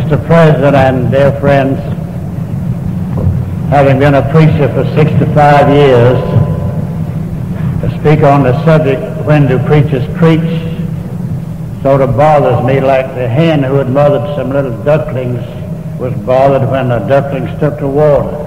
Mr. President and dear friends, having been a preacher for 65 years, to speak on the subject, when do preachers preach, sort of bothers me like the hen who had mothered some little ducklings was bothered when the ducklings took to water.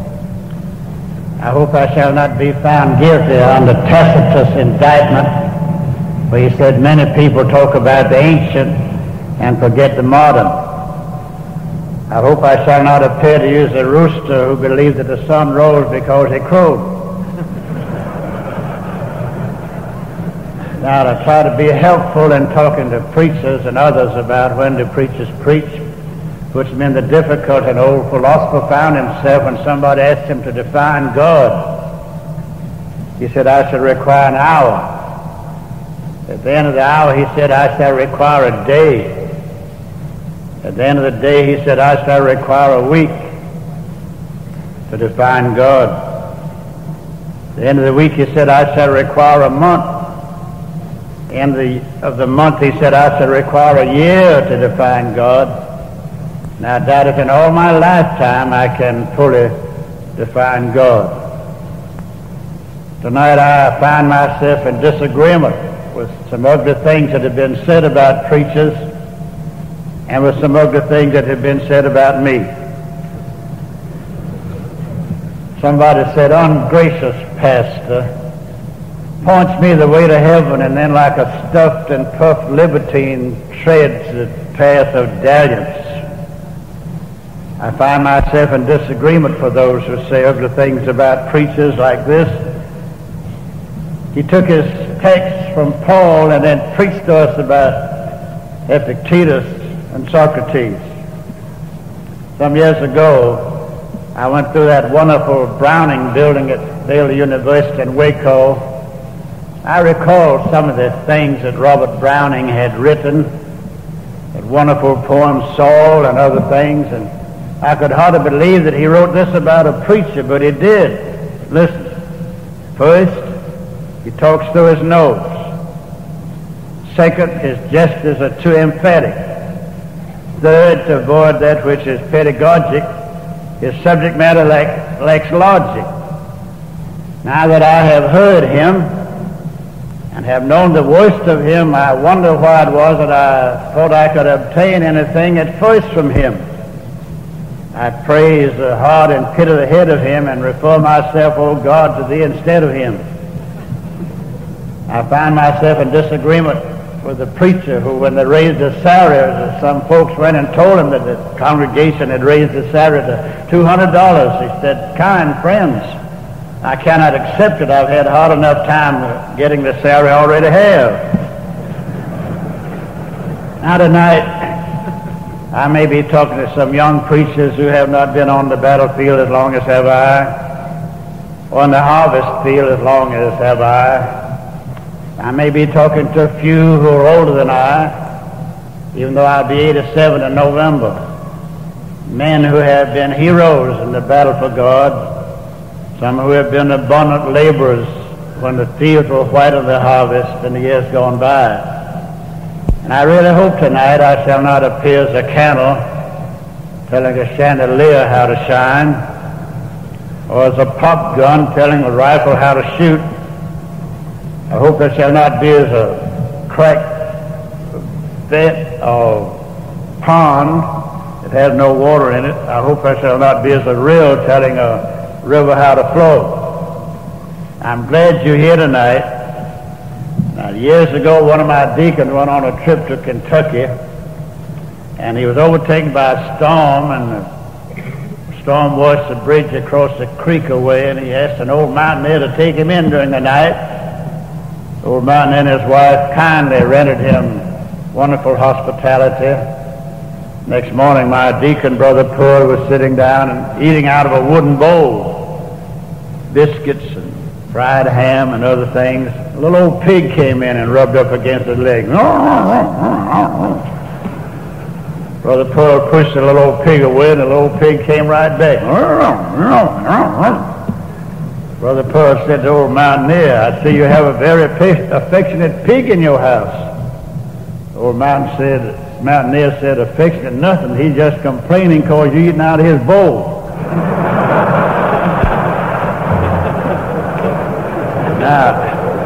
I hope I shall not be found guilty under Tacitus' indictment, where he said many people talk about the ancient and forget the modern. I hope I shall not appear to use a rooster who believed that the sun rose because he crowed. Now, to try to be helpful in talking to preachers and others about when do preachers preach, puts him in the difficulty an old philosopher found himself when somebody asked him to define God. He said, I shall require an hour. At the end of the hour, he said, I shall require a day. At the end of the day, he said, I shall require a week to define God. At the end of the week, he said, I shall require a month. At the end of the month, he said, I shall require a year to define God. Now, I doubt if in all my lifetime I can fully define God. Tonight, I find myself in disagreement with some ugly things that have been said about preachers and with some ugly things that have been said about me. Somebody said, ungracious pastor, points me the way to heaven and then like a stuffed and puffed libertine treads the path of dalliance. I find myself in disagreement for those who say ugly things about preachers like this. He took his text from Paul and then preached to us about Epictetus and Socrates. Some years ago, I went through that wonderful Browning building at Baylor University in Waco. I recall some of the things that Robert Browning had written, that wonderful poem Saul and other things, and I could hardly believe that he wrote this about a preacher, but he did. Listen. First, he talks through his nose. Second, his gestures are too emphatic. Third, to avoid that which is pedagogic, his subject matter lacks logic. Now that I have heard him and have known the worst of him, I wonder why it was that I thought I could obtain anything at first from him. I praise the heart and pity the head of him and refer myself, O God, to thee instead of him. I find myself in disagreement with the preacher who, when they raised the salary, some folks went and told him that the congregation had raised the salary to $200. He said, kind friends, I cannot accept it. I've had hard enough time getting the salary I already have. Now tonight, I may be talking to some young preachers who have not been on the battlefield as long as have I, or in the harvest field as long as have I. I may be talking to a few who are older than I, even though I'll be 87 in November. Men who have been heroes in the battle for God, some who have been abundant laborers when the fields were white of the harvest in the years gone by. And I really hope tonight I shall not appear as a candle telling a chandelier how to shine, or as a pop gun telling a rifle how to shoot. I hope I shall not be as a cracked vat or pond that has no water in it. I hope I shall not be as a rill telling a river how to flow. I'm glad you're here tonight. Now, years ago, one of my deacons went on a trip to Kentucky, and he was overtaken by a storm, and the storm washed the bridge across the creek away, and he asked an old mountaineer to take him in during the night. The old mountaineer and his wife kindly rendered him wonderful hospitality. Next morning, my deacon, Brother Poole, was sitting down and eating out of a wooden bowl, biscuits and fried ham and other things. A little old pig came in and rubbed up against his leg. Brother Pearl pushed the little old pig away, and the little old pig came right back. Brother Pearl said to the old mountaineer, I see you have a very affectionate pig in your house. The old mountain said, mountaineer said, affectionate nothing. He's just complaining because you're eating out of his bowl. Now,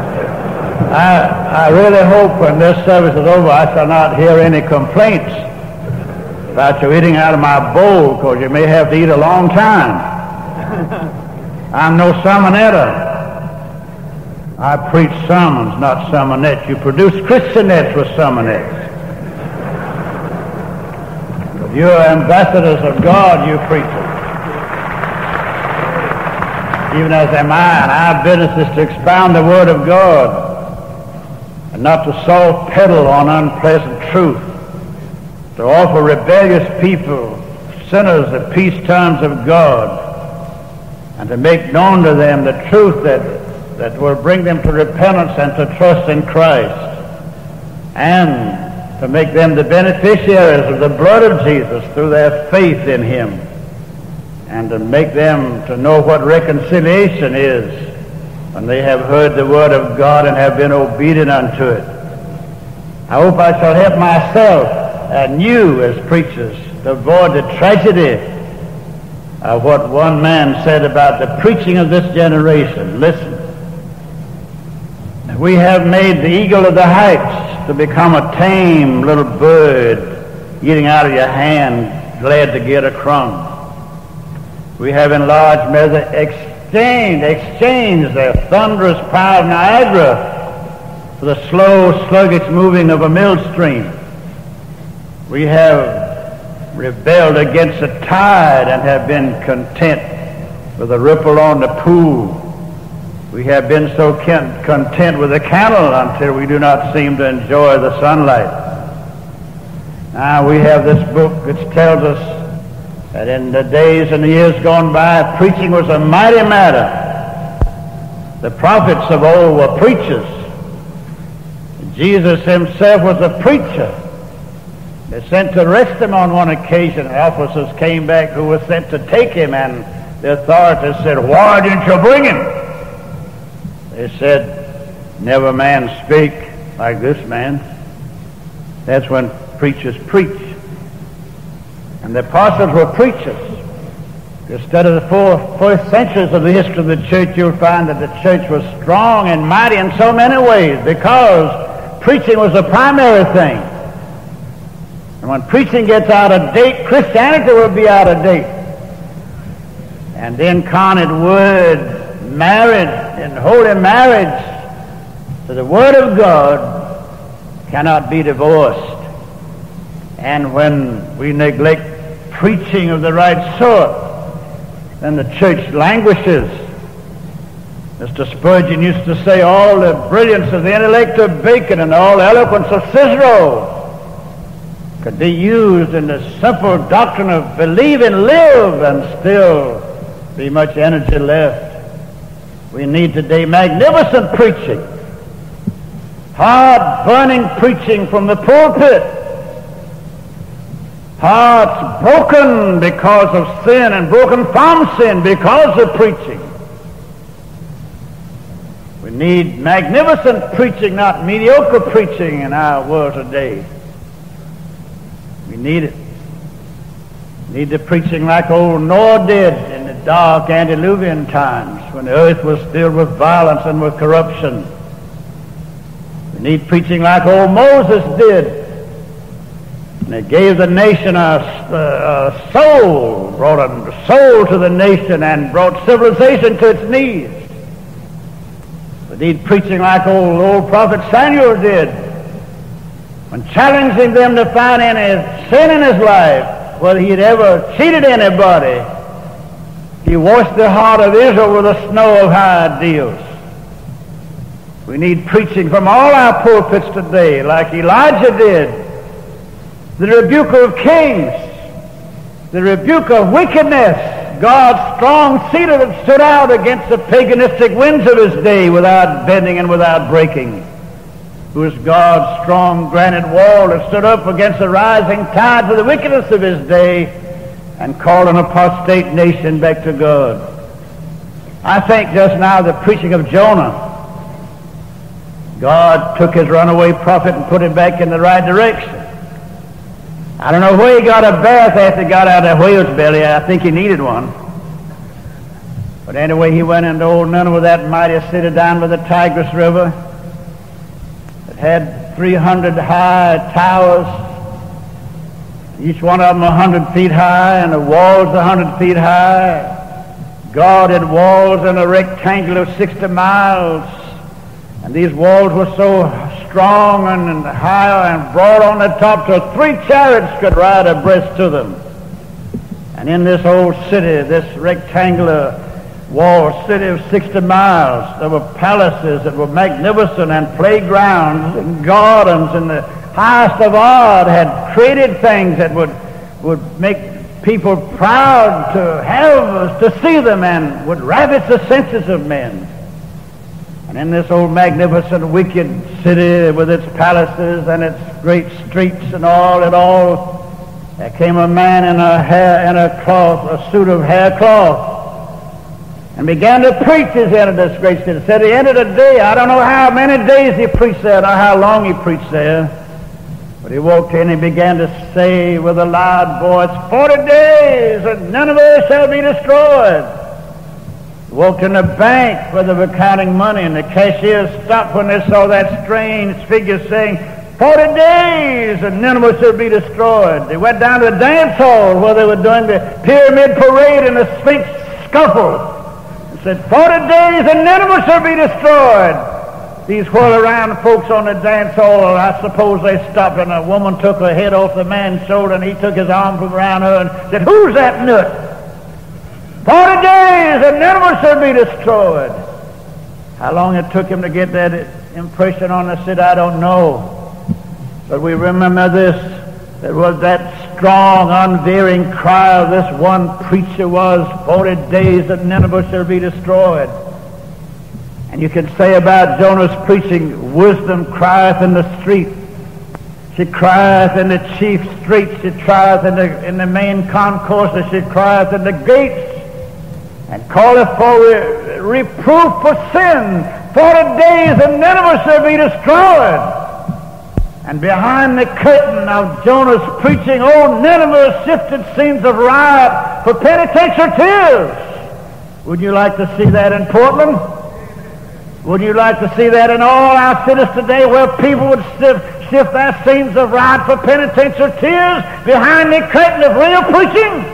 I really hope when this service is over, I shall not hear any complaints about you eating out of my bowl, because you may have to eat a long time. I'm no sermonetta. I preach sermons, not sermonettes. You produce Christianettes with sermonettes. But you're ambassadors of God, you preachers. Even as am I, and our business is to expound the Word of God and not to soft pedal on unpleasant truth, to offer rebellious people, sinners, the peace terms of God, and to make known to them the truth that will bring them to repentance and to trust in Christ, and to make them the beneficiaries of the blood of Jesus through their faith in Him, and to make them to know what reconciliation is when they have heard the Word of God and have been obedient unto it. I hope I shall help myself and you as preachers to avoid the tragedy of what one man said about the preaching of this generation. Listen. We have made the eagle of the heights to become a tame little bird eating out of your hand, glad to get a crumb. We have in large measure exchanged the thunderous power of Niagara for the slow, sluggish moving of a mill stream. We have rebelled against the tide and have been content with the ripple on the pool. We have been so content with the candle until we do not seem to enjoy the sunlight. Now we have this book which tells us that in the days and the years gone by, preaching was a mighty matter. The prophets of old were preachers. Jesus himself was a preacher. They sent to arrest him on one occasion. Officers came back who were sent to take him, and the authorities said, "Why didn't you bring him?" They said, "Never man speak like this man." That's when preachers preach. And the apostles were preachers. If you study the first centuries of the history of the church, you'll find that the church was strong and mighty in so many ways because preaching was the primary thing. And when preaching gets out of date, Christianity will be out of date. And the incarnate Word, married in holy marriage to the Word of God, cannot be divorced. And when we neglect preaching of the right sort, then the church languishes. Mr. Spurgeon used to say, all the brilliance of the intellect of Bacon and all the eloquence of Cicero could be used in the simple doctrine of believe and live, and still be much energy left. We need today magnificent preaching, hard burning preaching from the pulpit, hearts broken because of sin and broken from sin because of preaching. We need magnificent preaching, not mediocre preaching in our world today. We need it. We need the preaching like old Noah did in the dark antediluvian times when the earth was filled with violence and with corruption. We need preaching like old Moses did. And it gave the nation a soul, brought a soul to the nation and brought civilization to its knees. We need preaching like old prophet Samuel did, when challenging them to find any sin in his life, whether he had ever cheated anybody. He washed the heart of Israel with the snow of high ideals. We need preaching from all our pulpits today, like Elijah did. The rebuke of kings, the rebuke of wickedness, God's strong cedar that stood out against the paganistic winds of his day without bending and without breaking, who is God's strong granite wall that stood up against the rising tides of the wickedness of his day and called an apostate nation back to God. I think just now the preaching of Jonah. God took his runaway prophet and put him back in the right direction. I don't know where he got a bath after he got out of that whale's belly. I think he needed one. But anyway, he went into old Nineveh, that mighty city down by the Tigris River. It had 300 high towers, each one of them 100 feet high, and the walls 100 feet high. Guarded walls in a rectangle of 60 miles. And these walls were so strong and high and broad on the top till 3 chariots could ride abreast to them. And in this old city, this rectangular wall city of 60 miles, there were palaces that were magnificent and playgrounds and gardens, and the highest of art had created things that would make people proud to have, to see them, and would ravish the senses of men. And in this old magnificent wicked city with its palaces and its great streets and all, there came a man in a suit of hair cloth, and began to preach as he entered this great city. Said at the end of the day, I don't know how many days he preached there, not how long he preached there, but he walked in and began to say with a loud voice, 40 days and Nineveh shall be destroyed. He walked in the bank where they were counting money, and the cashiers stopped when they saw that strange figure saying, 40 days and Nineveh shall be destroyed. They went down to the dance hall where they were doing the pyramid parade and the Sphinx scuffle. Said, 40 days and Nineveh shall be destroyed. These whirl-around folks on the dance hall, I suppose they stopped, and a woman took her head off the man's shoulder, and he took his arm from around her and said, who's that nut? 40 days and Nineveh shall be destroyed. How long it took him to get that impression on the city, I don't know. But we remember this. There was that strong, unvarying cry of this one preacher was, 40 days and Nineveh shall be destroyed. And you can say about Jonah's preaching, wisdom crieth in the street. She crieth in the chief streets. She crieth in the main concourses. She crieth in the gates. And calleth for reproof for sin. 40 days and Nineveh shall be destroyed. And behind the curtain of Jonah's preaching, old Nineveh shifted scenes of riot for penitential tears. Would you like to see that in Portland? Would you like to see that in all our cities today, where people would shift their scenes of riot for penitential tears behind the curtain of real preaching?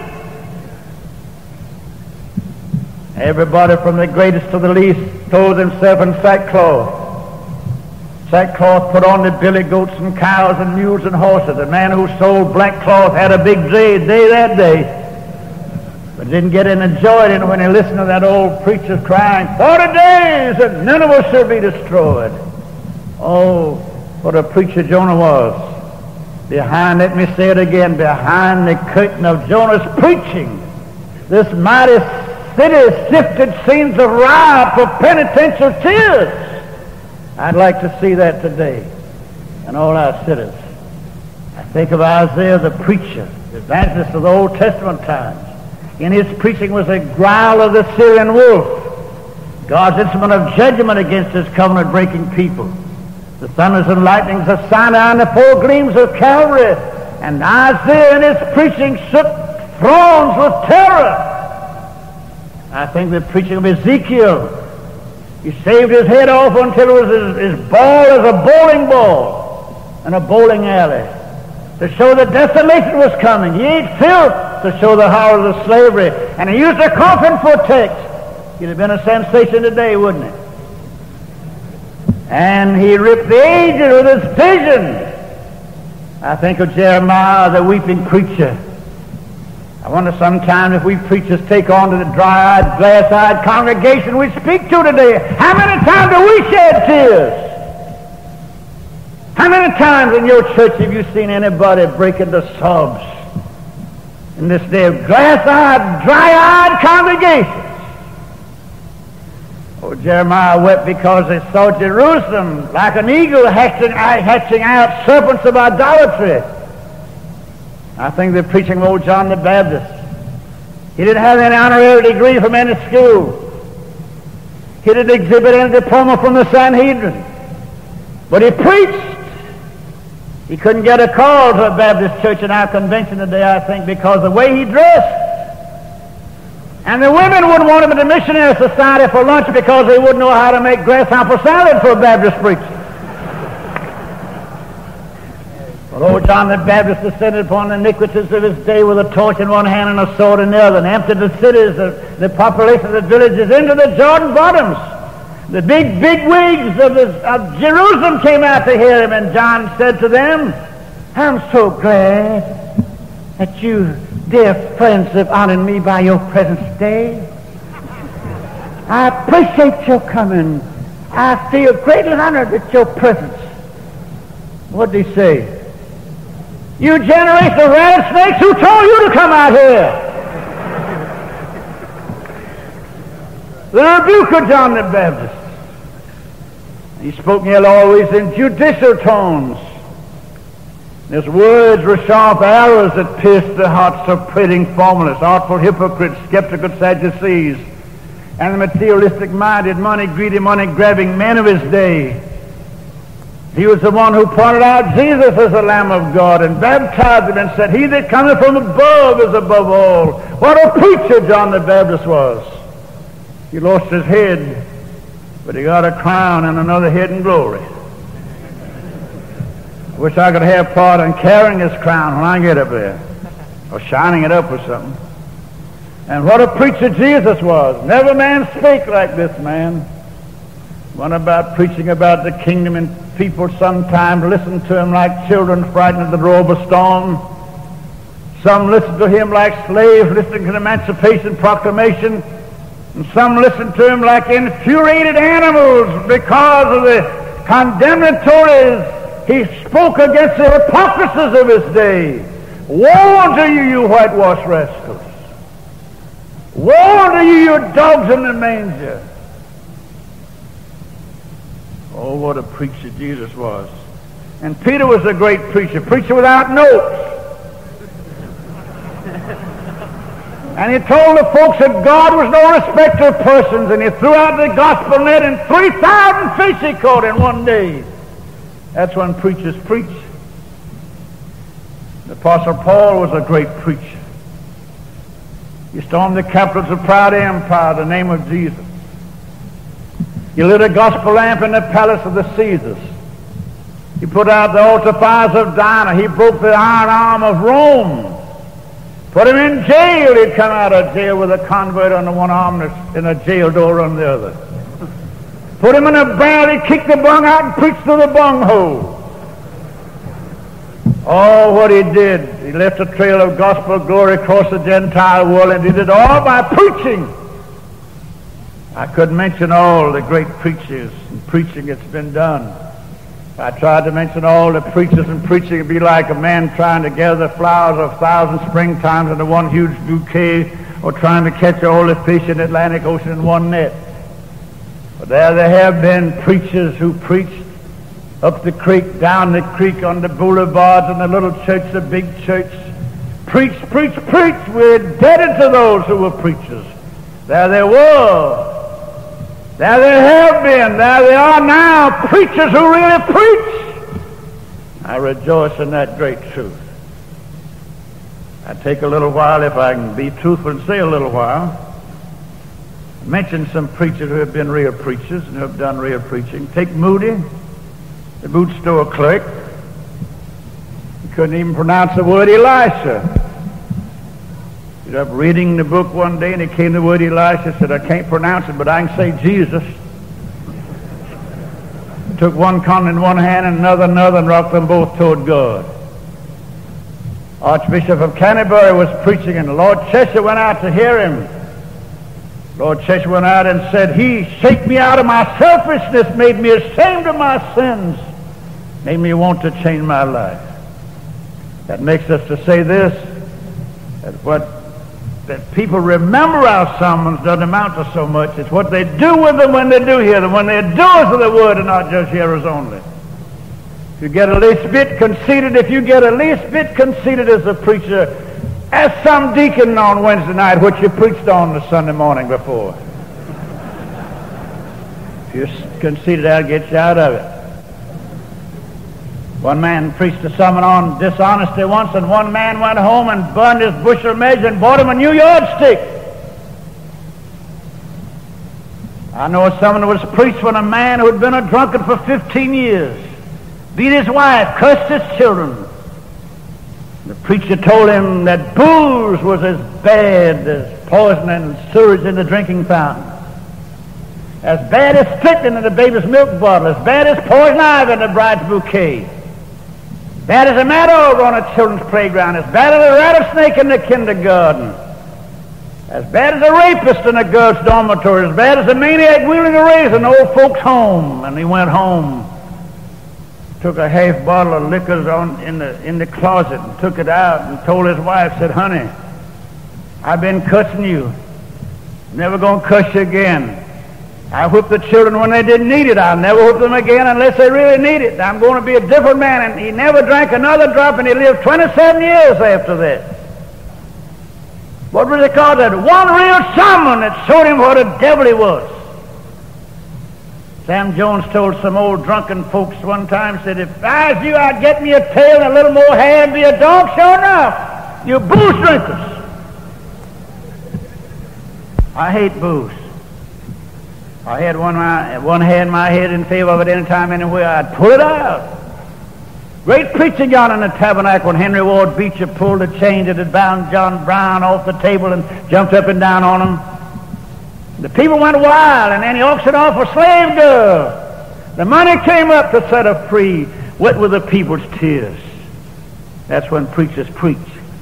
Everybody from the greatest to the least clothed himself in sackcloth. Sackcloth put on the billy goats and cows and mules and horses. The man who sold black cloth had a big day that day, but didn't get any joy in it when he listened to that old preacher crying, 40 days and Nineveh shall be destroyed. Oh, what a preacher Jonah was. Behind, let me say it again, behind the curtain of Jonah's preaching, this mighty city shifted scenes of riot for penitential tears. I'd like to see that today in all our cities. I think of Isaiah the preacher, the evangelist of the Old Testament times. In his preaching was a growl of the Syrian wolf, God's instrument of judgment against his covenant-breaking people. The thunders and lightnings of Sinai and the 4 gleams of Calvary. And Isaiah in his preaching shook thrones with terror. I think the preaching of Ezekiel, he shaved his head off until it was as bald as a bowling ball in a bowling alley, to show that desolation was coming. He ate filth to show the horrors of slavery, and he used a coffin for a text. He'd have been a sensation today, wouldn't it? And he ripped the ages with his vision. I think of Jeremiah, the weeping preacher. I wonder sometimes if we preachers take on to the dry-eyed, glass-eyed congregation we speak to today, how many times do we shed tears? How many times in your church have you seen anybody break into sobs in this day of glass-eyed, dry-eyed congregations? Oh, Jeremiah wept because they saw Jerusalem like an eagle hatching out serpents of idolatry. I think they're preaching of old John the Baptist. He didn't have any honorary degree from any school. He didn't exhibit any diploma from the Sanhedrin. But he preached. He couldn't get a call to a Baptist church in our convention today, I think, because of the way he dressed. And the women wouldn't want him in the missionary society for lunch because they wouldn't know how to make grasshopper salad for a Baptist preacher. Well, old John the Baptist descended upon the iniquities of his day with a torch in one hand and a sword in the other, and emptied the cities, the population of the villages into the Jordan bottoms. The big wigs of Jerusalem came out to hear him, and John said to them, I'm so glad that you, dear friends, have honored me by your presence today. I appreciate your coming. I feel greatly honored at your presence. What did he say? You generation of rattlesnakes, who told you to come out here? The rebuke of John the Baptist. He spoke nearly always in judicial tones. His words were sharp arrows that pierced the hearts of prating formalists, artful hypocrites, skeptical Sadducees, and the materialistic-minded, money-greedy, money-grabbing men of his day. He was the one who pointed out Jesus as the Lamb of God and baptized him and said, he that cometh from above is above all. What a preacher John the Baptist was. He lost his head, but he got a crown and another head in glory. Wish I could have part in carrying his crown when I get up there, or shining it up or something. And what a preacher Jesus was. Never man spake like this man. One about preaching about the kingdom, and people sometimes listen to him like children frightened at the roar of a storm. Some listen to him like slaves listening to the Emancipation Proclamation, and some listen to him like infuriated animals because of the condemnatories he spoke against the hypocrisies of his day. Woe unto you, you whitewashed rascals! Woe unto you, you dogs in the manger! Oh, what a preacher Jesus was. And Peter was a great preacher without notes. And he told the folks that God was no respecter of persons, and he threw out the gospel net, and 3,000 fish he caught in one day. That's when preachers preach. The Apostle Paul was a great preacher. He stormed the capitals of proud empire, the name of Jesus. He lit a gospel lamp in the palace of the Caesars. He put out the altar fires of Diana. He broke the iron arm of Rome. Put him in jail. He'd come out of jail with a convert on the one arm and a jail door on the other. Put him in a barrel. He'd kick the bung out and preach through the bung hole. Oh, what he did. He left a trail of gospel glory across the Gentile world, and did it all by preaching. I couldn't mention all the great preachers and preaching that's been done. If I tried to mention all the preachers and preaching, it'd be like a man trying to gather the flowers of 1,000 springtimes into one huge bouquet, or trying to catch all the fish in the Atlantic Ocean in one net. But there have been preachers who preached up the creek, down the creek, on the boulevards, in the little church, the big church. Preach, preach, preach. We're indebted to those who were preachers. There they were. There they have been. There they are now, preachers who really preach. I rejoice in that great truth. I take a little while, if I can be truthful and say a little while, mention some preachers who have been real preachers and who have done real preaching. Take Moody, the boot store clerk. He couldn't even pronounce the word Elisha. He was up reading the book one day, and he came to the word Elisha, said, I can't pronounce it, but I can say Jesus. Took one corner in one hand and another, and rocked them both toward God. Archbishop of Canterbury was preaching, and Lord Cheshire went out to hear him. Lord Cheshire went out and said, He shake me out of my selfishness, made me ashamed of my sins, made me want to change my life. That makes us to say this, that people remember our sermons doesn't amount to so much. It's what they do with them when they do hear them, when they're doers of the word and not just hearers only. If you get a least bit conceited as a preacher, ask some deacon on Wednesday night what you preached on the Sunday morning before. If you're conceited, I'll get you out of it. One man preached a sermon on dishonesty once, and one man went home and burned his bushel measure and bought him a new yardstick. I know a sermon was preached when a man who had been a drunkard for 15 years beat his wife, cursed his children. The preacher told him that booze was as bad as poison and sewage in the drinking fountain, as bad as strychnine in the baby's milk bottle, as bad as poison ivy in the bride's bouquet, bad as a mad dog on a children's playground, as bad as a rattlesnake in the kindergarten, as bad as a rapist in a girl's dormitory, as bad as a maniac wheeling a razor in old folks' home. And he went home, took a half bottle of liquor in the closet and took it out and told his wife, said, "Honey, I've been cussing you. Never going to cuss you again. I whipped the children when they didn't need it. I'll never whip them again unless they really need it. I'm going to be a different man." And he never drank another drop, and he lived 27 years after that. What was it called? That one real sermon that showed him what a devil he was. Sam Jones told some old drunken folks one time, said, "If I was you, I'd get me a tail and a little more hair and be a dog, sure enough. You booze drinkers." I hate booze. I had one hair in my head in favor of it any time, anywhere, I'd pull it out. Great preaching down in the tabernacle when Henry Ward Beecher pulled the chain that had bound John Brown off the table and jumped up and down on him. The people went wild, and then he auctioned off a slave girl. The money came up to set her free, wet with the people's tears. That's when preachers preach.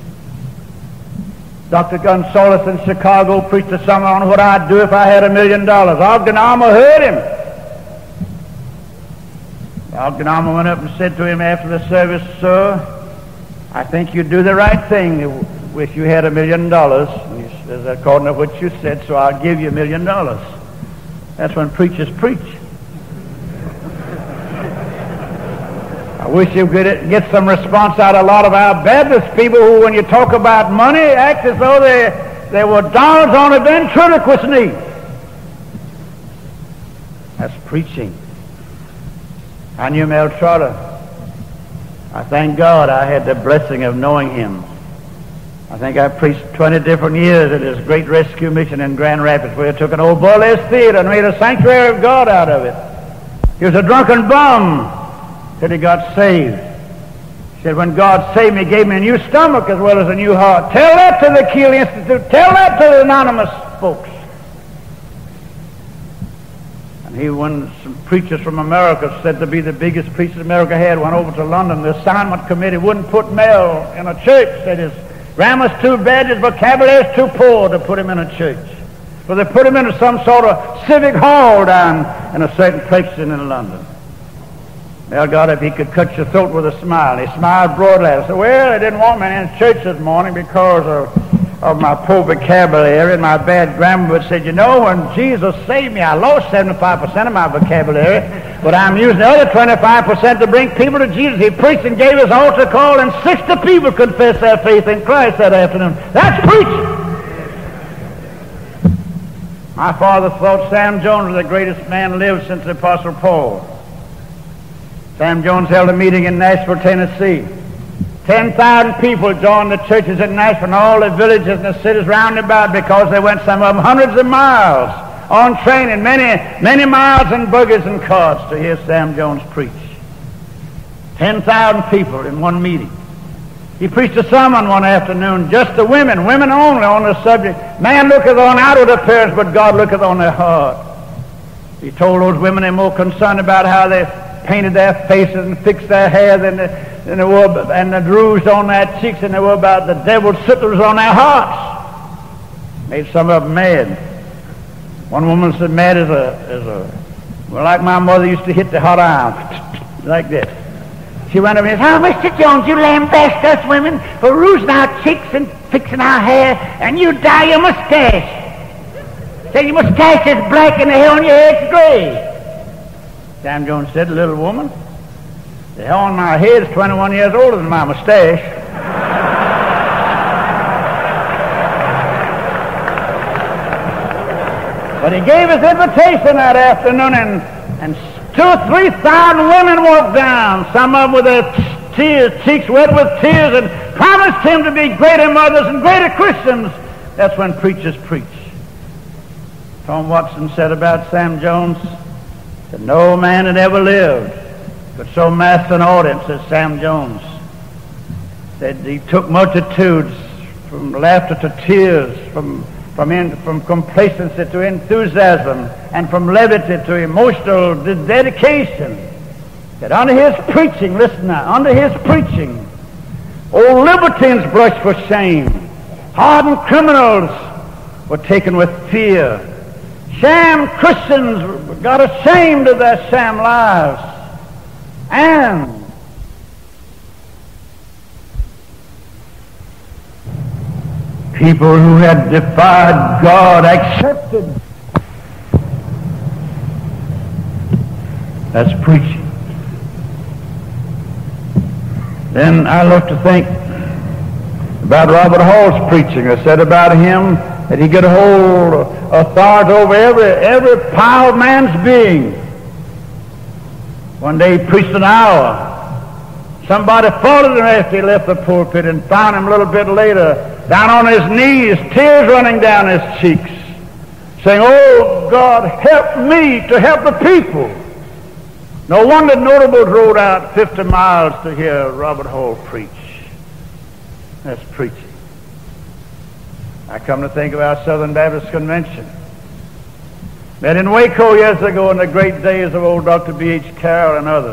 Dr. Gonzalez in Chicago preached a sermon on what I'd do if I had $1 million. Ogden Alma heard him. Ogden Alma went up and said to him after the service, "Sir, I think you'd do the right thing if you had $1 million. And he says, "According to what you said, so I'll give you $1 million." That's when preachers preach. I wish you could get some response out of a lot of our Baptist people who, when you talk about money, act as though they were dollars on a ventriloquist knee. That's preaching. I knew Mel Trotter. I thank God I had the blessing of knowing him. I think I preached 20 different years at his great rescue mission in Grand Rapids, where he took an old burlesque theater and made a sanctuary of God out of it. He was a drunken bum till he got saved. He said, "When God saved me, he gave me a new stomach as well as a new heart." Tell that to the Keele Institute. Tell that to the anonymous folks. And when some preachers from America, said to be the biggest preachers America had, went over to London, the assignment committee wouldn't put Mel in a church. Said his grammar's too bad, his vocabulary's too poor to put him in a church. So they put him into some sort of civic hall down in a certain place in London. Mel got up, he could cut your throat with a smile. He smiled broadly. I said, "Well, they didn't want me in church this morning because of my poor vocabulary and my bad grammar, but said, you know, when Jesus saved me, I lost 75% of my vocabulary, but I'm using the other 25% to bring people to Jesus." He preached and gave his altar call, and 60 people confessed their faith in Christ that afternoon. That's preaching. My father thought Sam Jones was the greatest man lived since the Apostle Paul. Sam Jones held a meeting in Nashville, Tennessee. 10,000 people joined the churches in Nashville and all the villages and the cities round about, because they went, some of them, hundreds of miles on train and many miles in buggies and carts to hear Sam Jones preach. 10,000 people in one meeting. He preached a sermon one afternoon, just to women only, on the subject, "Man looketh on outward appearance, but God looketh on their heart." He told those women they're more concerned about how they painted their faces and fixed their hair than they were, and the rouge on their cheeks, than they were about the devil's suitors on their hearts. Made some of them mad. One woman said, "Mad as well, like my mother used to hit the hot iron," like this. She went up and said, "Oh, Mr. Jones, you lambast us women for rouging our cheeks and fixing our hair, and you dye your mustache. Say your mustache is black and the hair on your head's gray." Sam Jones said, "The little woman, the hair on my head is 21 years older than my mustache." But he gave his invitation that afternoon and 2,000 or 3,000 women walked down, some of them with their cheeks wet with tears, and promised him to be greater mothers and greater Christians. That's when preachers preach. Tom Watson said about Sam Jones that no man that ever lived could so master an audience as Sam Jones. That he took multitudes from laughter to tears, from complacency to enthusiasm, and from levity to emotional dedication. That under his preaching, listen now, under his preaching, old libertines blushed for shame. Hardened criminals were taken with fear. Sham Christians got ashamed of their sham lives. And people who had defied God accepted. That's preaching. Then I look to think about Robert Hall's preaching. I said about him that he could hold authority over every power of man's being. One day he preached an hour. Somebody followed him after he left the pulpit and found him a little bit later down on his knees, tears running down his cheeks, saying, "Oh, God, help me to help the people." No wonder notables rode out 50 miles to hear Robert Hall preach. That's preaching. I come to think of our Southern Baptist Convention. Met in Waco years ago in the great days of old Dr. B.H. Carroll and others.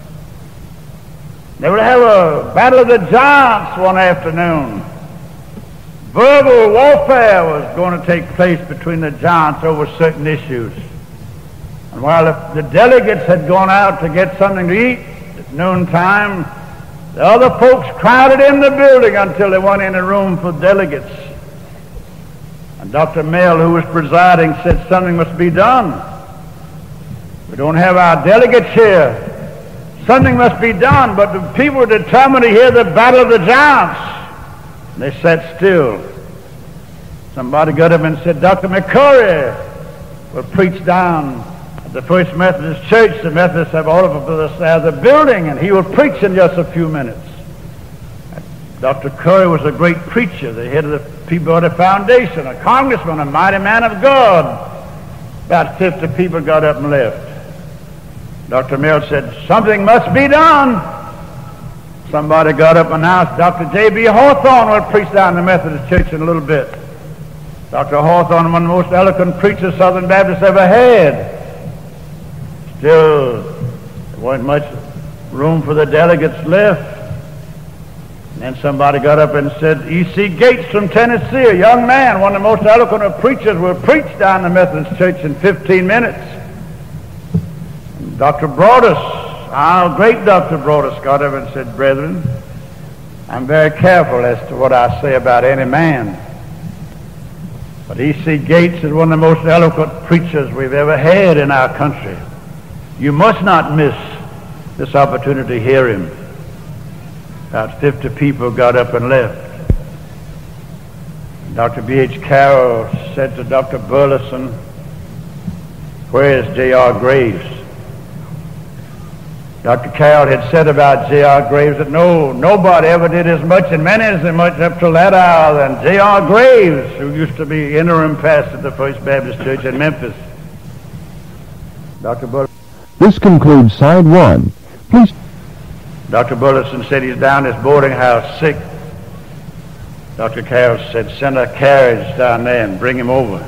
They would have a battle of the giants one afternoon. Verbal warfare was going to take place between the giants over certain issues. And while the delegates had gone out to get something to eat at noontime, the other folks crowded in the building until they went in a room for delegates. And Dr. Mell, who was presiding, said something must be done. We don't have our delegates here. Something must be done. But the people were determined to hear the battle of the giants. And they sat still. Somebody got up and said, "Dr. McCurry will preach down at the First Methodist Church. The Methodists have all of us out of the building, and he will preach in just a few minutes." Dr. Curry was a great preacher, the head of the Peabody Foundation, a congressman, a mighty man of God. About 50 people got up and left. Dr. Mill said, "Something must be done." Somebody got up and announced, "Dr. J.B. Hawthorne will preach down the Methodist Church in a little bit." Dr. Hawthorne, one of the most eloquent preachers Southern Baptists ever had. Still, there wasn't much room for the delegates left. And then somebody got up and said, E.C. Gates from Tennessee, a young man, one of the most eloquent of preachers, will preach down the Methodist Church in 15 minutes. And Dr. Broadus, our great Dr. Broadus, got up and said, "Brethren, I'm very careful as to what I say about any man. But E.C. Gates is one of the most eloquent preachers we've ever had in our country. You must not miss this opportunity to hear him." About 50 people got up and left. Dr. B.H. Carroll said to Dr. Burleson, "Where is J.R. Graves?" Dr. Carroll had said about J.R. Graves that nobody ever did as much and many as much up till that hour than J.R. Graves, who used to be interim pastor at the First Baptist Church in Memphis. Dr. Burleson. This concludes side one. Please. Dr. Burleson said he's down at his boarding house sick. Dr. Carroll said, "Send a carriage down there and bring him over."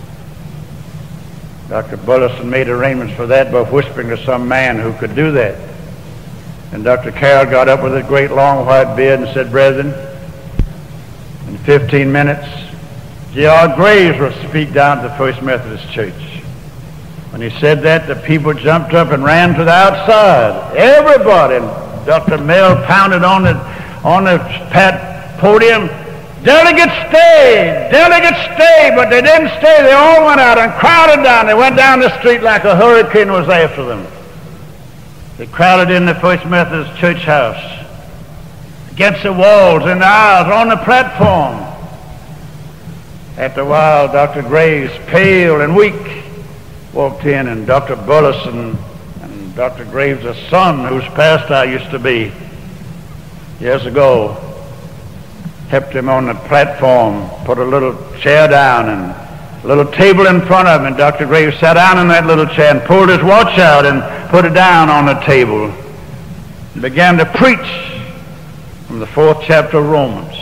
Dr. Burleson made arrangements for that by whispering to some man who could do that. And Dr. Carroll got up with his great long white beard and said, "Brethren, in 15 minutes, J.R. Graves will speak down at the First Methodist Church." When he said that, the people jumped up and ran to the outside. Everybody. Dr. Mell pounded on the podium, "Delegates stay! Delegates stay!" But they didn't stay. They all went out and crowded down. They went down the street like a hurricane was after them. They crowded in the First Methodist Church house, against the walls, in the aisles, on the platform. After a while, Dr. Graves, pale and weak, walked in, and Dr. Burleson and Dr. Graves' son, whose pastor I used to be years ago, helped him on the platform, put a little chair down and a little table in front of him, and Dr. Graves sat down in that little chair and pulled his watch out and put it down on the table and began to preach from the 4th chapter of Romans.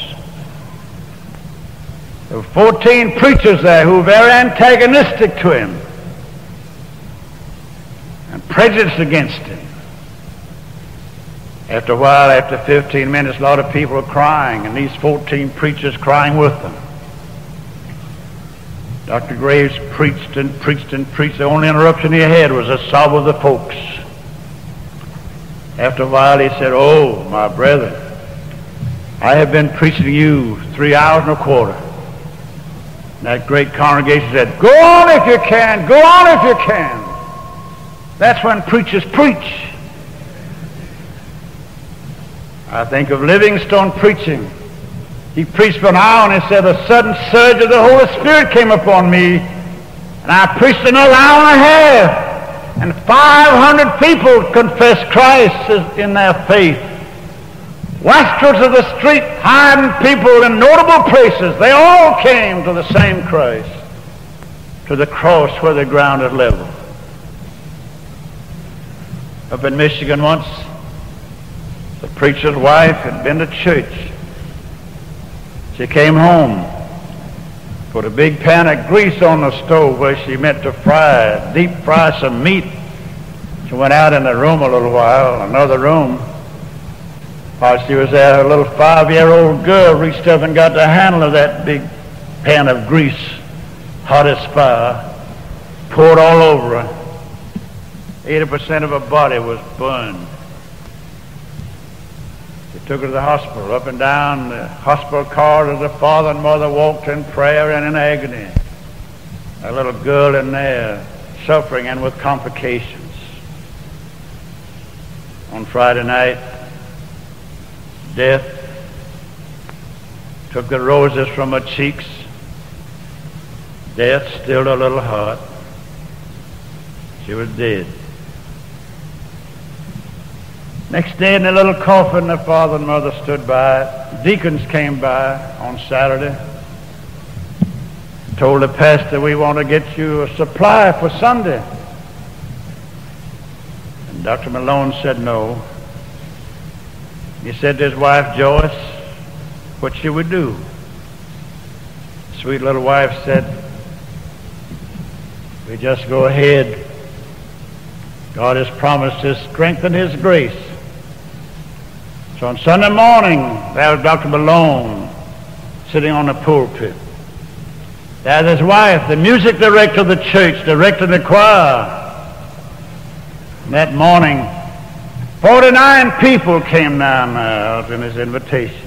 There were 14 preachers there who were very antagonistic to him and prejudiced against him. After a while, after 15 minutes, a lot of people were crying, and these 14 preachers crying with them. Dr. Graves preached and preached and preached. The only interruption he had was a sob of the folks. After a while, he said, "Oh, my brethren, I have been preaching to you 3 hours and a quarter." And that great congregation said, "Go on if you can, go on if you can." That's when preachers preach. I think of Livingstone preaching. He preached for an hour and he said, "A sudden surge of the Holy Spirit came upon me, and I preached another hour and a half, and 500 people confessed Christ in their faith. Wastrels of the street, hiding people in notable places, they all came to the same Christ, to the cross where the ground is level." Up in Michigan once, the preacher's wife had been to church. She came home, put a big pan of grease on the stove where she meant to deep fry some meat. She went out in the room a little while, another room. While she was there, her little 5-year-old girl reached up and got the handle of that big pan of grease, hot as fire, poured all over her. 80% of her body was burned. They took her to the hospital. Up and down the hospital corridor, the father and mother walked in prayer and in agony. A little girl in there, suffering and with complications. On Friday night, death took the roses from her cheeks. Death stilled her little heart. She was dead. Next day in the little coffin, the father and mother stood by. Deacons came by on Saturday. Told the pastor, "We want to get you a supply for Sunday." And Dr. Malone said no. He said to his wife, Joyce, what she would do. Sweet little wife said, "We just go ahead. God has promised His strength and His grace." So on Sunday morning, there was Dr. Malone sitting on the pulpit. There's his wife, the music director of the church, directing the choir. And that morning, 49 people came down there in his invitation.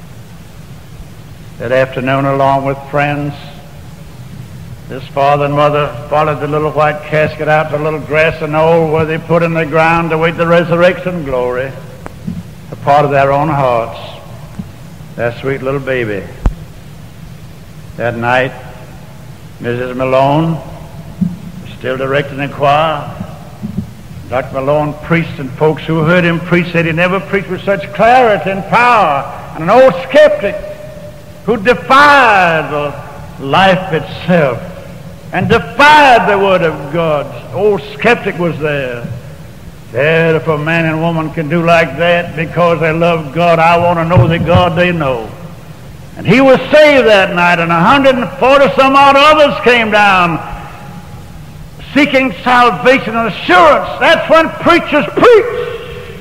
That afternoon, along with friends, his father and mother followed the little white casket out to a little grassy knoll where they put in the ground to wait the resurrection glory, a part of their own hearts, their sweet little baby. That night, Mrs. Malone was still directing the choir. Dr. Malone preached, and folks who heard him preach said he never preached with such clarity and power. And an old skeptic who defied the life itself and defied the Word of God. Old skeptic was there. Said, if a man and woman can do like that because they love God, I want to know the God they know. And he was saved that night, and 140 some odd others came down seeking salvation and assurance. That's when preachers preach.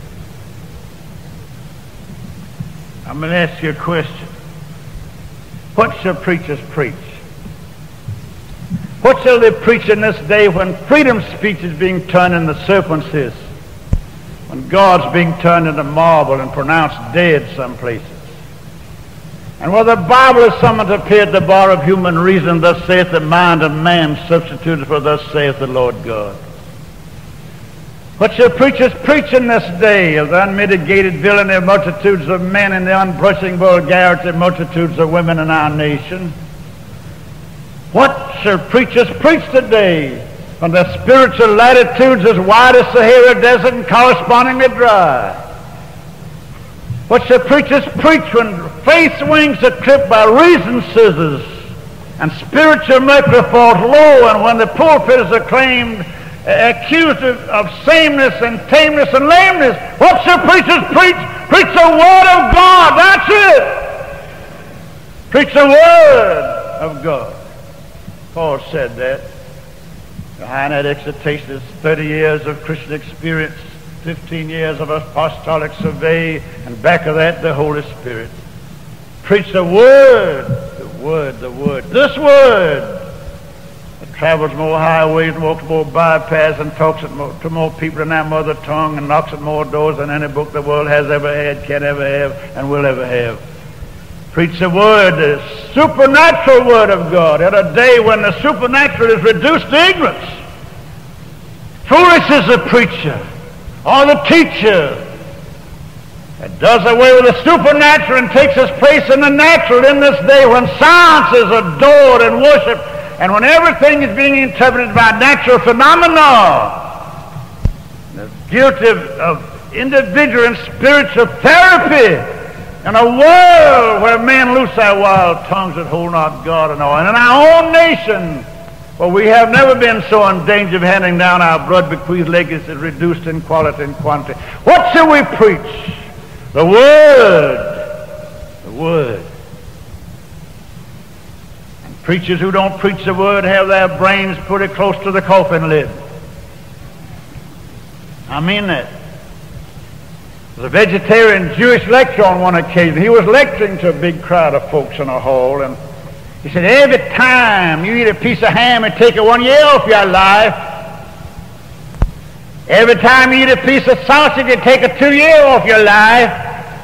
I'm going to ask you a question. What shall preachers preach? What shall they preach in this day when freedom speech is being turned into serpent's hiss? When God's being turned into marble and pronounced dead some places? And where the Bible is summoned to appear at the bar of human reason, thus saith the mind of man substituted for thus saith the Lord God. What shall preachers preach in this day of the unmitigated villainy of multitudes of men and the unblushing vulgarity of multitudes of women in our nation? What shall preachers preach today from the spiritual latitudes as wide as Sahara Desert and correspondingly dry. What shall preachers preach when faith's wings are clipped by reason scissors and spiritual mercury falls low, and when the pulpit is accused of sameness and tameness and lameness? What shall preachers preach? Preach the Word of God. That's it. Preach the Word of God. Paul said that. Behind that exhortation is 30 years of Christian experience, 15 years of apostolic survey, and back of that, the Holy Spirit. Preach the Word, the Word, the Word. This Word that travels more highways and walks more bypaths and talks to more people in our mother tongue and knocks at more doors than any book the world has ever had, can ever have, and will ever have. Preach the Word, the supernatural Word of God, at a day when the supernatural is reduced to ignorance. Foolish is the preacher or the teacher that does away with the supernatural and takes its place in the natural in this day when science is adored and worshipped and when everything is being interpreted by natural phenomena. The guilty of individual and spiritual therapy in a world where men loose their wild tongues that hold not God and all. And in our own nation, where we have never been so in danger of handing down our blood-bequeathed legacy reduced in quality and quantity. What shall we preach? The Word. The Word. And preachers who don't preach the Word have their brains pretty close to the coffin lid. I mean that. There was a vegetarian Jewish lecturer on one occasion. He was lecturing to a big crowd of folks in a hall, and he said, every time you eat a piece of ham, it takes 1 year off your life. Every time you eat a piece of sausage, it takes 2 years off your life.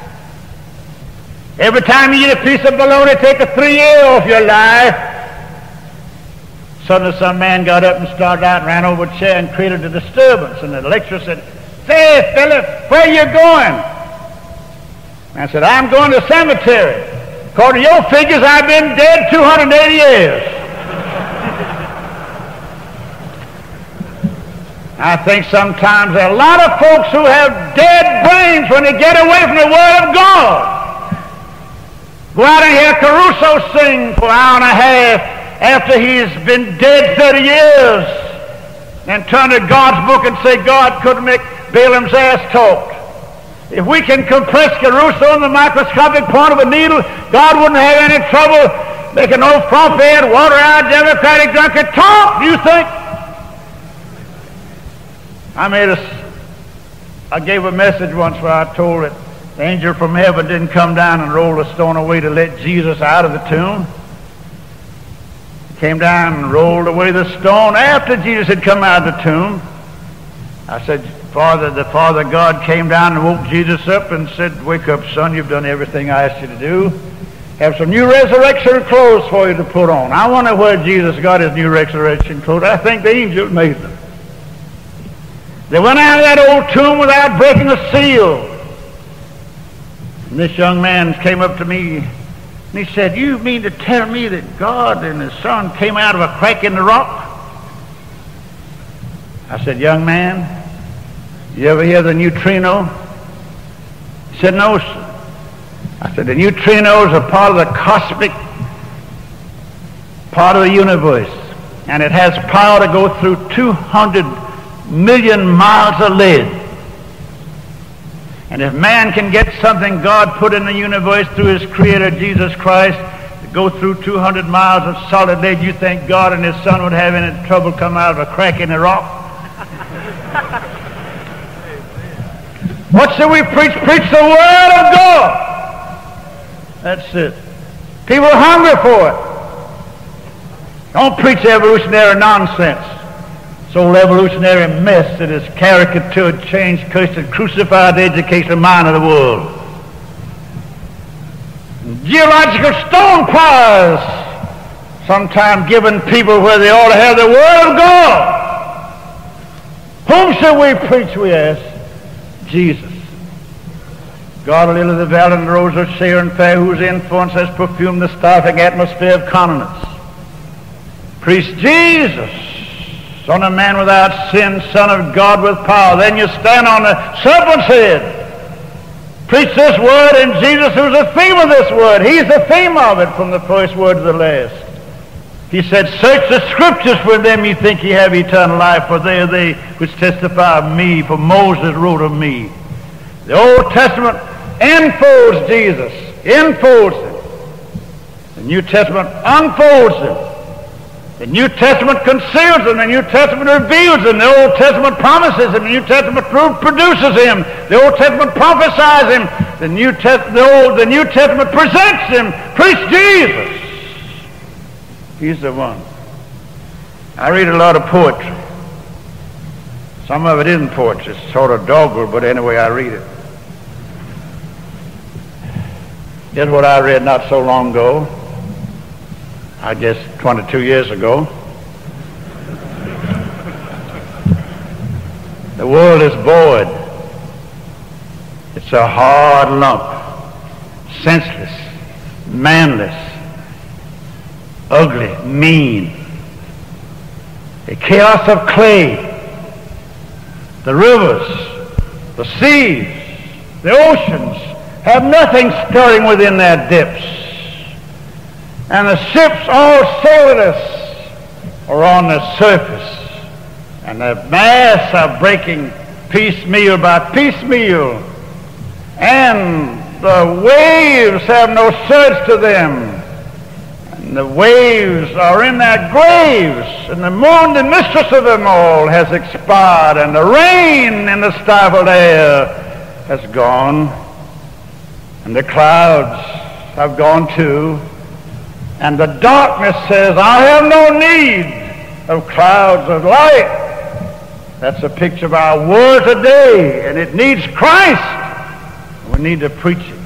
Every time you eat a piece of bologna, it takes 3 years off your life. Suddenly some man got up and started out and ran over a chair and created a disturbance. And the lecturer said, say, Philip, where are you going? And I said, I'm going to the cemetery. According to your figures, I've been dead 280 years. I think sometimes there are a lot of folks who have dead brains when they get away from the Word of God. Go out and hear Caruso sing for an hour and a half after he's been dead 30 years, and turn to God's book and say God couldn't make Balaam's ass talk. If we can compress Caruso on the microscopic point of a needle, God wouldn't have any trouble making old frump-head, water-eyed, Democratic drunkard talk, do you think? I gave a message once where I told that the angel from heaven didn't come down and roll the stone away to let Jesus out of the tomb. He came down and rolled away the stone after Jesus had come out of the tomb. I said, the Father God came down and woke Jesus up and said, wake up, son, you've done everything I asked you to do. Have some new resurrection clothes for you to put on. I wonder where Jesus got his new resurrection clothes. I think the angels made them. They went out of that old tomb without breaking a seal. And this young man came up to me and he said, you mean to tell me that God and his Son came out of a crack in the rock? I said, young man, you ever hear the neutrino? He said, no, sir. I said, the neutrinos are part of the cosmic part of the universe, and it has power to go through 200 million miles of lead. And if man can get something God put in the universe through his creator, Jesus Christ, to go through 200 miles of solid lead, you think God and his Son would have any trouble come out of a crack in the rock? What shall we preach? Preach the Word of God. That's it. People are hungry for it. Don't preach evolutionary nonsense. It's old evolutionary mess that is caricatured, changed, cursed, and crucified the educational mind of the world. Geological stone piles sometimes giving people where they ought to have the Word of God. Whom shall we preach, we ask? Jesus. God, lily of the valley and the rose of Sharon, fair, whose influence has perfumed the starving atmosphere of continents. Preach Jesus. Son of man without sin, Son of God with power. Then you stand on the serpent's head. Preach this word, and Jesus, who's the theme of this word, he's the theme of it from the first word to the last. He said, search the scriptures, for them you think ye have eternal life, for they are they which testify of me, for Moses wrote of me. The Old Testament enfolds Jesus, enfolds him. The New Testament unfolds him. The New Testament conceals him. The New Testament reveals him. The Old Testament promises him. The New Testament produces him. The Old Testament prophesies him. The New Testament presents him. Preach Jesus. He's the one. I read a lot of poetry. Some of it isn't poetry. It's sort of doggerel, but anyway, I read it. Here's what I read not so long ago. I guess 22 years ago. The world is void. It's a hard lump, senseless, manless, ugly, mean. A chaos of clay. The rivers, the seas, the oceans have nothing stirring within their depths. And the ships, all sailorless, are on the surface. And the masts are breaking piecemeal by piecemeal. And the waves have no surge to them. And the waves are in their graves. And the moon, the mistress of them all, has expired. And the rain in the stifled air has gone. And the clouds have gone too. And the darkness says, I have no need of clouds of light. That's a picture of our world today, and it needs Christ. We need to preach it.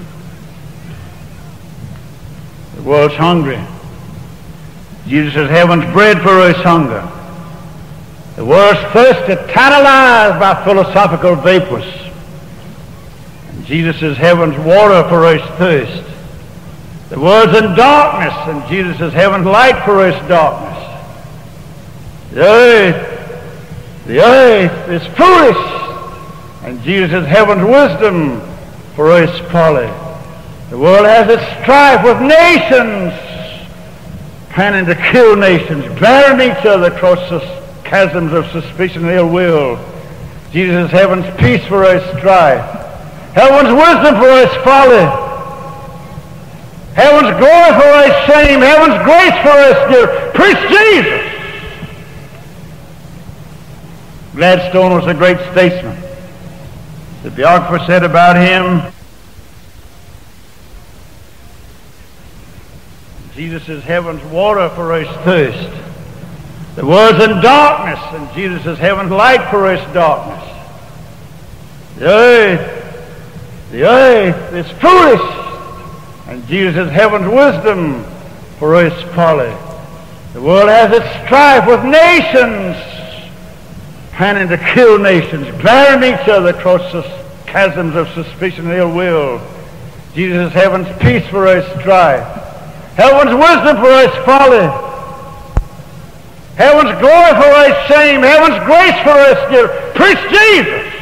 The world's hungry. Jesus is heaven's bread for its hunger. The world's thirsty, tantalized by philosophical vapors. And Jesus is heaven's water for its thirst. The world's in darkness, and Jesus is heaven's light for its darkness. The earth is foolish, and Jesus is heaven's wisdom for its folly. The world has its strife with nations, planning to kill nations, bearing each other across the chasms of suspicion and ill will. Jesus is heaven's peace for its strife, heaven's wisdom for its folly. Heaven's glory for our shame, heaven's grace for our guilt. Preach Jesus. Gladstone was a great statesman. The biographer said about him, Jesus is heaven's water for its thirst. The world's in darkness, and Jesus is heaven's light for its darkness. The earth is foolish, and Jesus is heaven's wisdom for its folly. The world has its strife with nations, planning to kill nations, bearing each other across the chasms of suspicion and ill will. Jesus is heaven's peace for its strife, heaven's wisdom for its folly, heaven's glory for its shame, heaven's grace for its guilt. Preach Jesus.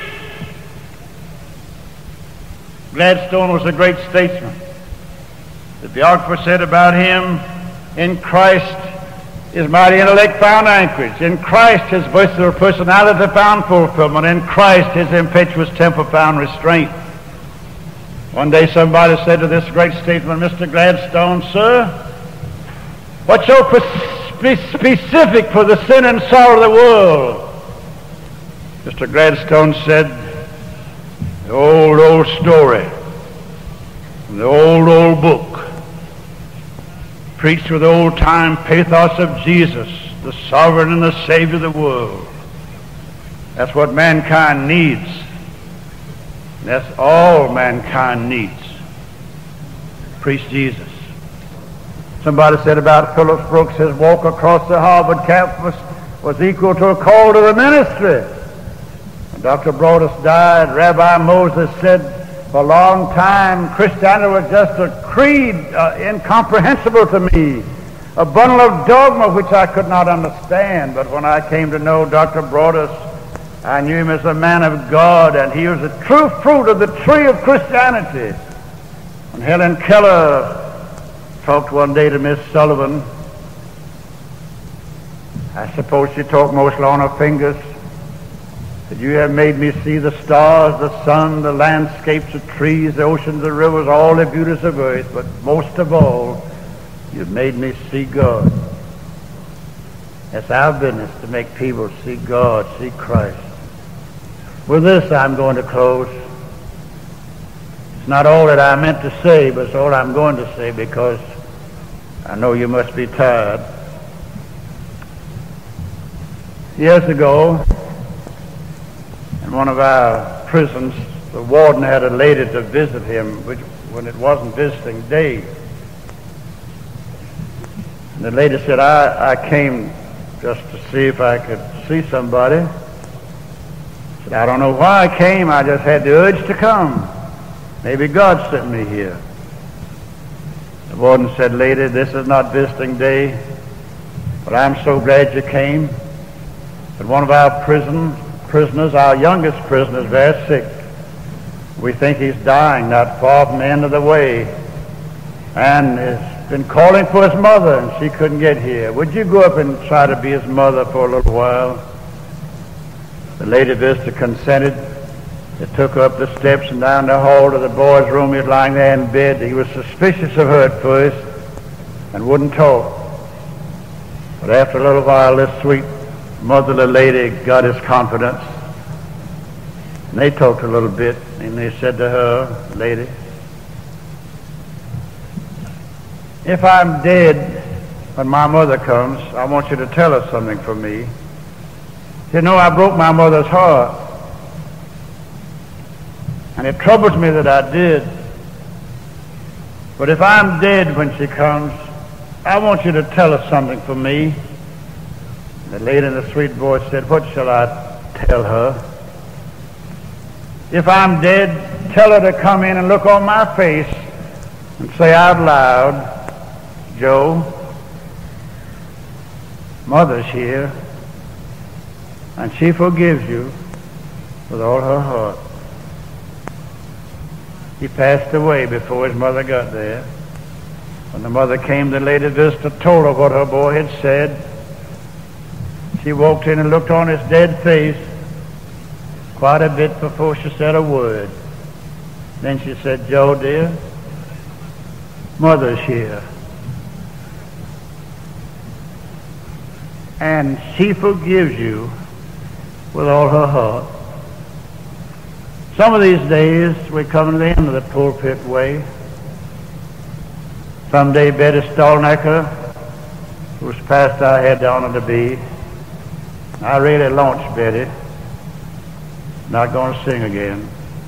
Gladstone was a great statesman. The biographer said about him, in Christ his mighty intellect found anchorage. In Christ his versatile personality found fulfillment. In Christ his impetuous temper found restraint. One day somebody said to this great statesman, Mr. Gladstone, sir, what's so specific for the sin and sorrow of the world? Mr. Gladstone said, the old story, the old book, preached with old-time pathos of Jesus, the sovereign and the Savior of the world. That's what mankind needs. That's all mankind needs. Preach Jesus. Somebody said about Phillips Brooks, his walk across the Harvard campus was equal to a call to the ministry. When Dr. Broadus died, Rabbi Moses said, for a long time, Christianity was just a creed incomprehensible to me, a bundle of dogma which I could not understand. But when I came to know Dr. Broadus, I knew him as a man of God, and he was the true fruit of the tree of Christianity. When Helen Keller talked one day to Miss Sullivan, I suppose she talked mostly on her fingers, that you have made me see the stars, the sun, the landscapes, the trees, the oceans, the rivers, all the beauties of earth, but most of all, you've made me see God. It's our business to make people see God, see Christ. With this, I'm going to close. It's not all that I meant to say, but it's all I'm going to say because I know you must be tired. Years ago, in one of our prisons, the warden had a lady to visit him when it wasn't visiting day. And the lady said, I came just to see if I could see somebody. I said, I don't know why I came. I just had the urge to come. Maybe God sent me here. The warden said, lady, this is not visiting day, but I'm so glad you came. But one of our prisoners, our youngest prisoner, is very sick. We think he's dying not far from the end of the way, and has been calling for his mother, and she couldn't get here. Would you go up and try to be his mother for a little while? The lady visitor consented. They took her up the steps and down the hall to the boy's room. He was lying there in bed. He was suspicious of her at first and wouldn't talk. But after a little while, this sweet motherly lady got his confidence. And they talked a little bit, and they said to her, lady, if I'm dead when my mother comes, I want you to tell her something for me. You know, I broke my mother's heart. And it troubles me that I did. But if I'm dead when she comes, I want you to tell her something for me. The lady in the sweet voice said, what shall I tell her? If I'm dead, tell her to come in and look on my face and say out loud, Joe, Mother's here, and she forgives you with all her heart. He passed away before his mother got there. When the mother came, the lady visitor told her what her boy had said. She walked in and looked on his dead face quite a bit before she said a word. Then she said, Joe, dear, Mother's here. And she forgives you with all her heart. Some of these days we come to the end of the pulpit way. Someday Betty Stallnacker, whose pastor I had the honor to be, I really launched Betty. Not going to sing again.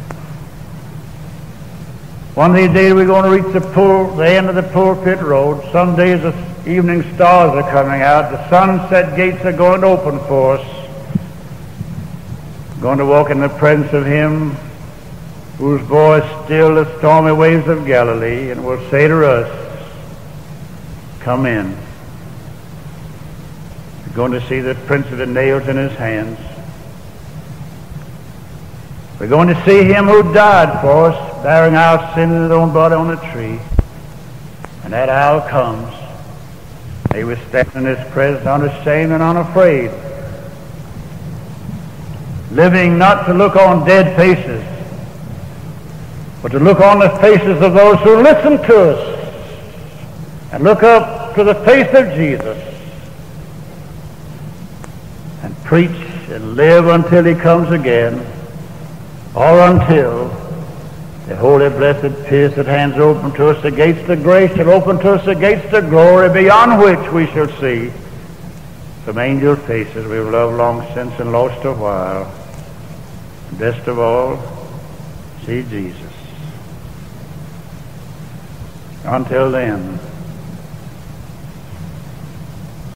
One of these days we're going to reach the end of the pulpit road. Some days the evening stars are coming out. The sunset gates are going to open for us. Going to walk in the presence of him whose voice still the stormy waves of Galilee, and will say to us, come in. We're going to see the prints of the nails in his hands. We're going to see him who died for us, bearing our sin in his own body on the tree. And that hour comes. May we stand in his presence unashamed and unafraid, living not to look on dead faces, but to look on the faces of those who listen to us and look up to the face of Jesus and preach and live until he comes again, or until the holy, blessed, pierced hands open to us the gates of grace and open to us the gates of glory, beyond which we shall see some angel faces we've loved long since and lost a while. And best of all, see Jesus. Until then,